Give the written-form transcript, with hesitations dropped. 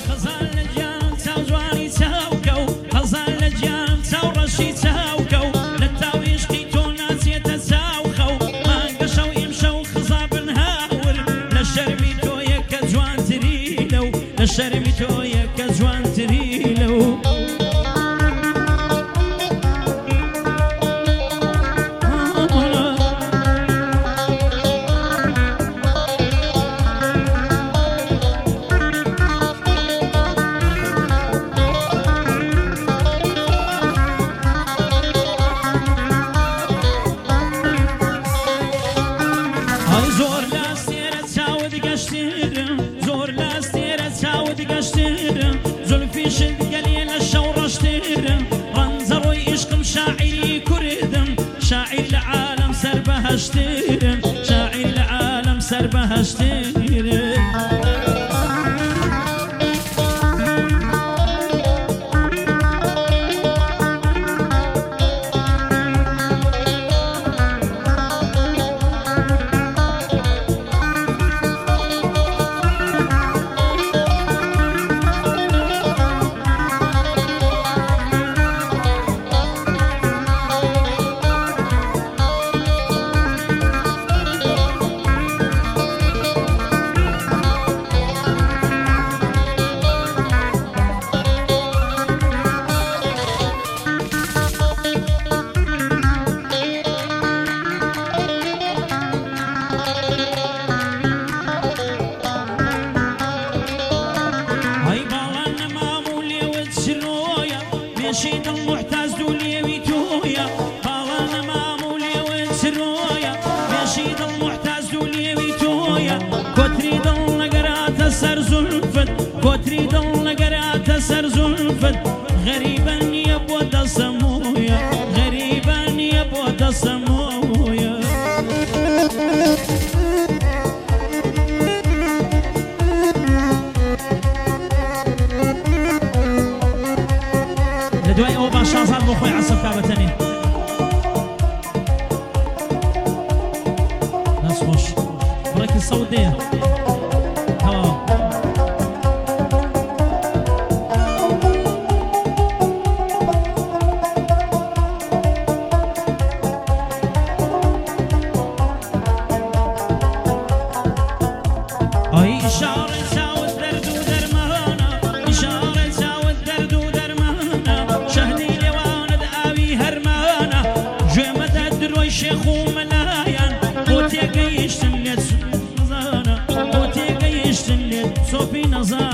خزان لجان تاو جوانی تاوکو خزان لجان تاو ڕەشی تاوکو لە تاو عشقی تۆ ناچێتە چاوخەو مانگە شەو ئیمشەو خزا بن هاور لە شەرمی تۆیە کە جوانتری لەو لە شەرمی تۆیە کە جوانتری لەو زۆر لاستێرە چاوت گەشترم زۆر لاستێرە چاوت گەشترم زولفیشت گەلێ لە شەو ڕەشترم ڕەنجەڕۆی عیشقم شاعیری کوردم شاعیر لە عالەم سەربەهەشترم شاعیر لە عالەم سەربەهەشترم بێشید المحتاز دوو لێوی تۆیە باڵانە ماموو لێوت سرۆیە بێشید المحتاز دوو لێوی تۆیە کۆتری دڵ نەگەراتە سەر زولفت کۆتری دڵ نەگەراتە سەر زولفت غەریبە نییە بۆ دەسەمۆیە غەریبە نییە بۆ دەسەمۆیە دوای ئەوە با شازاد بۆ خۆی عەسەب کا بەتەنێ دەست خۆش بڕێکی سەوت دێ تەواو ئەی ئیشارەی چاوت دەرد و دەرمانە ئیشارەی چاوت دەرد و دەرمانە شەهدی لێوانت ئاوی هەرمانە گوێمەدە درۆی شێخ و مەلایەن بۆ تێگەیشتن لێت نەزانە بۆ تێگەیشتن لێت سۆپی نەزانە